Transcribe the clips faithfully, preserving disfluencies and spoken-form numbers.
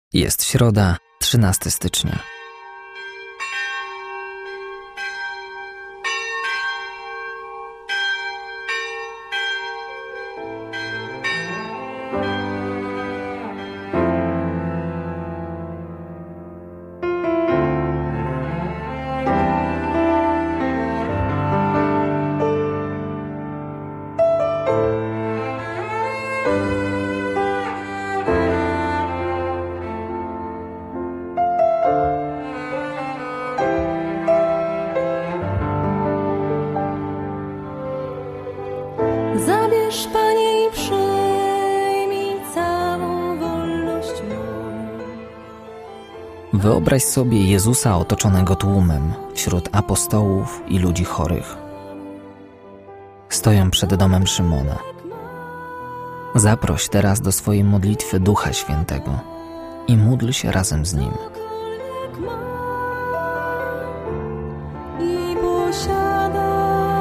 Jest środa, trzynastego stycznia. Zabierz, Panie, i przyjmij całą wolność mą. Wyobraź sobie Jezusa otoczonego tłumem wśród apostołów i ludzi chorych. Stoją przed domem Szymona. Zaproś teraz do swojej modlitwy Ducha Świętego i módl się razem z Nim. I posiada.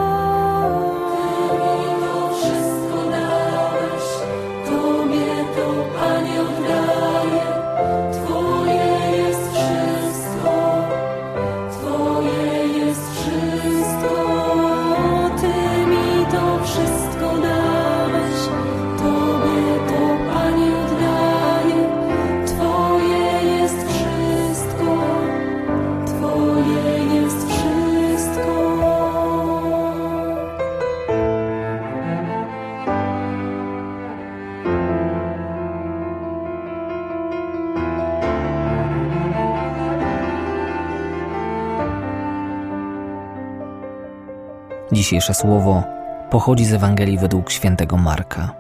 Dzisiejsze słowo pochodzi z Ewangelii według świętego Marka.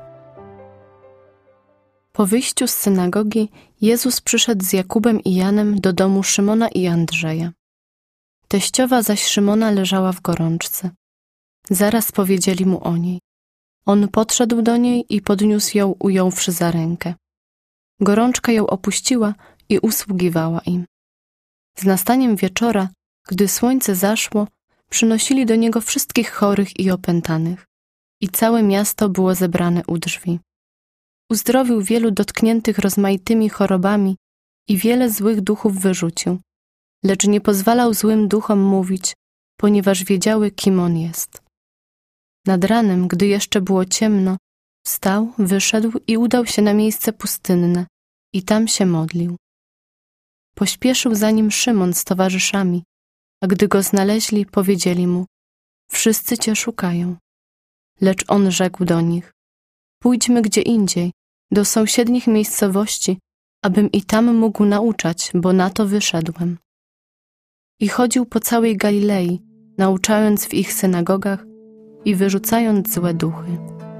Po wyjściu z synagogi Jezus przyszedł z Jakubem i Janem do domu Szymona i Andrzeja. Teściowa zaś Szymona leżała w gorączce. Zaraz powiedzieli mu o niej. On podszedł do niej i podniósł ją, ująwszy za rękę. Gorączka ją opuściła i usługiwała im. Z nastaniem wieczora, gdy słońce zaszło, przynosili do niego wszystkich chorych i opętanych, i całe miasto było zebrane u drzwi. Uzdrowił wielu dotkniętych rozmaitymi chorobami i wiele złych duchów wyrzucił, lecz nie pozwalał złym duchom mówić, ponieważ wiedziały, kim on jest. Nad ranem, gdy jeszcze było ciemno, wstał, wyszedł i udał się na miejsce pustynne i tam się modlił. Pośpieszył za nim Szymon z towarzyszami, a gdy go znaleźli, powiedzieli mu: wszyscy cię szukają. Lecz on rzekł do nich: pójdźmy gdzie indziej, do sąsiednich miejscowości, abym i tam mógł nauczać, bo na to wyszedłem. I chodził po całej Galilei, nauczając w ich synagogach i wyrzucając złe duchy.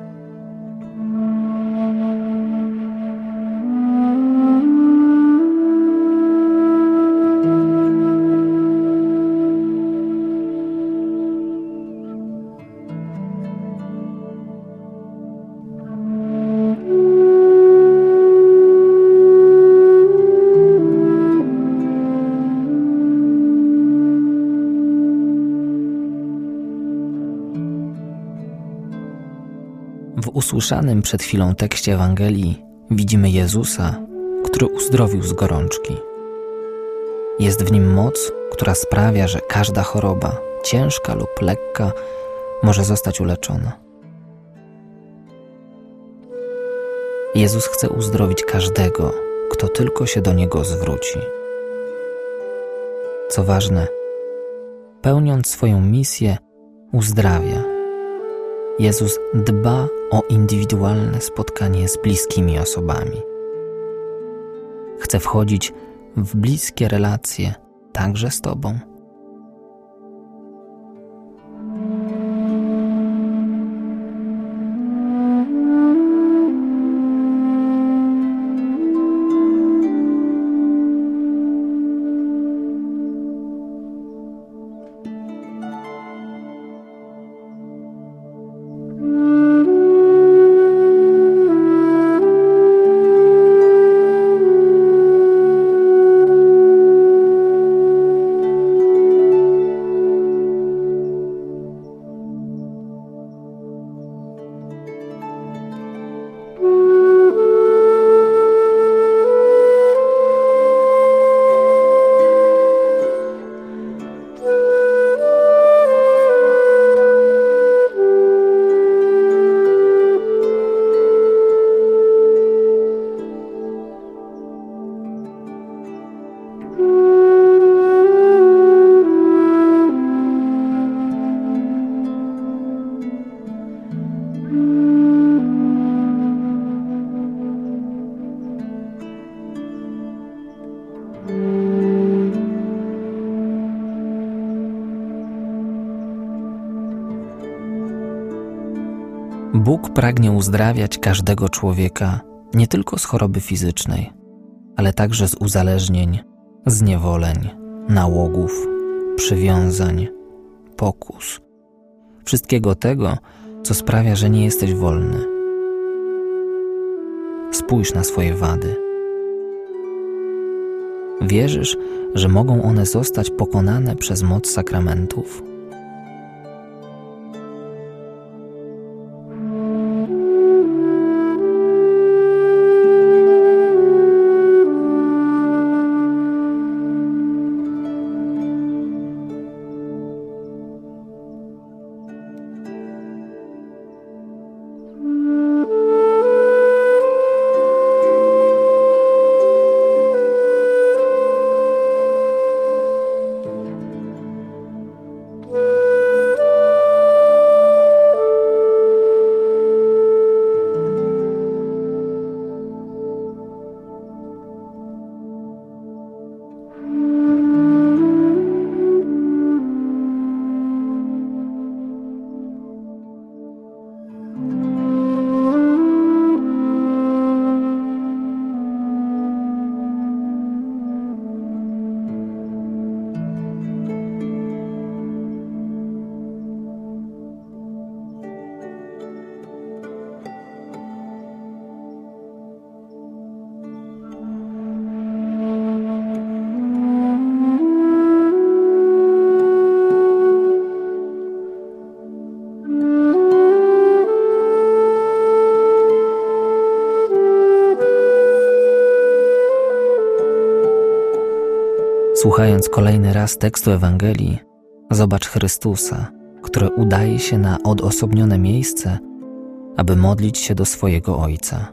W usłyszanym przed chwilą tekście Ewangelii widzimy Jezusa, który uzdrowił z gorączki. Jest w nim moc, która sprawia, że każda choroba, ciężka lub lekka, może zostać uleczona. Jezus chce uzdrowić każdego, kto tylko się do Niego zwróci. Co ważne, pełniąc swoją misję, uzdrawia. Jezus dba o indywidualne spotkanie z bliskimi osobami. Chce wchodzić w bliskie relacje także z Tobą. Bóg pragnie uzdrawiać każdego człowieka nie tylko z choroby fizycznej, ale także z uzależnień, zniewoleń, nałogów, przywiązań, pokus, wszystkiego tego, co sprawia, że nie jesteś wolny. Spójrz na swoje wady. Wierzysz, że mogą one zostać pokonane przez moc sakramentów? Słuchając kolejny raz tekstu Ewangelii, zobacz Chrystusa, który udaje się na odosobnione miejsce, aby modlić się do swojego Ojca.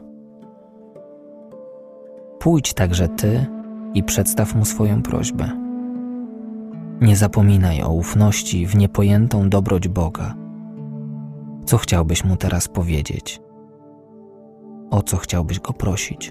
Pójdź także Ty i przedstaw Mu swoją prośbę. Nie zapominaj o ufności w niepojętą dobroć Boga. Co chciałbyś Mu teraz powiedzieć? O co chciałbyś Go prosić?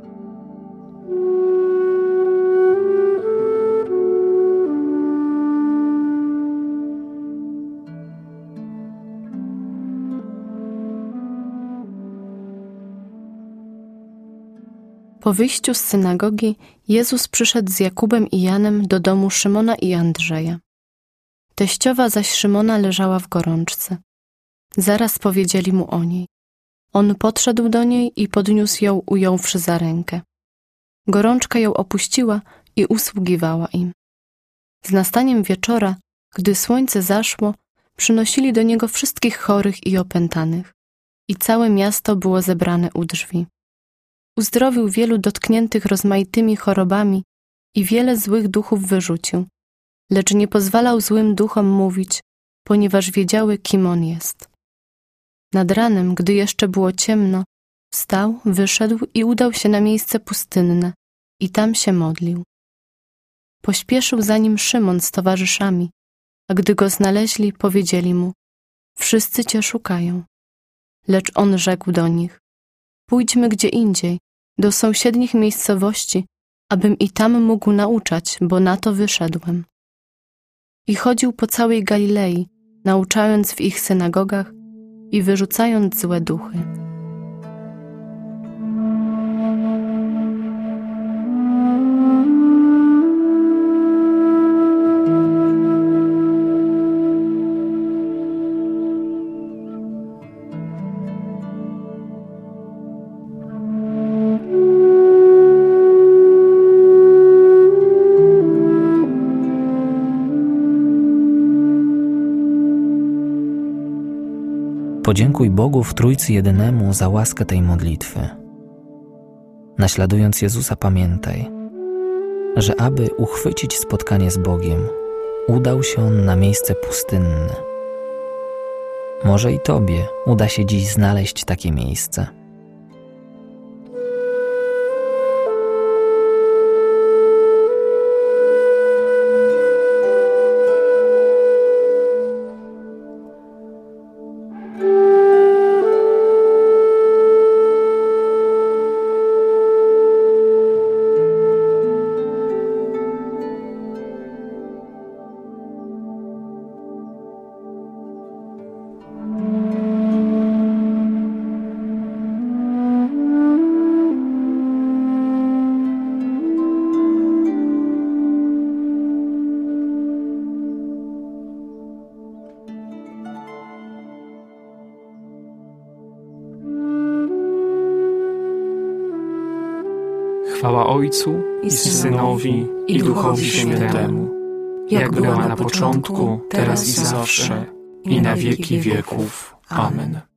Po wyjściu z synagogi Jezus przyszedł z Jakubem i Janem do domu Szymona i Andrzeja. Teściowa zaś Szymona leżała w gorączce. Zaraz powiedzieli mu o niej. On podszedł do niej i podniósł ją, ująwszy za rękę. Gorączka ją opuściła i usługiwała im. Z nastaniem wieczora, gdy słońce zaszło, przynosili do niego wszystkich chorych i opętanych, i całe miasto było zebrane u drzwi. Uzdrowił wielu dotkniętych rozmaitymi chorobami i wiele złych duchów wyrzucił, lecz nie pozwalał złym duchom mówić, ponieważ wiedziały, kim on jest. Nad ranem, gdy jeszcze było ciemno, wstał, wyszedł i udał się na miejsce pustynne i tam się modlił. Pośpieszył za nim Szymon z towarzyszami, a gdy go znaleźli, powiedzieli mu: wszyscy cię szukają. Lecz on rzekł do nich: pójdźmy gdzie indziej, do sąsiednich miejscowości, abym i tam mógł nauczać, bo na to wyszedłem. I chodził po całej Galilei, nauczając w ich synagogach i wyrzucając złe duchy. Podziękuj Bogu w Trójcy Jedynemu za łaskę tej modlitwy. Naśladując Jezusa, pamiętaj, że aby uchwycić spotkanie z Bogiem, udał się On na miejsce pustynne. Może i Tobie uda się dziś znaleźć takie miejsce. Chwała Ojcu i Synowi i Duchowi Świętemu, jak była na początku, teraz i zawsze, i na wieki wieków. Amen.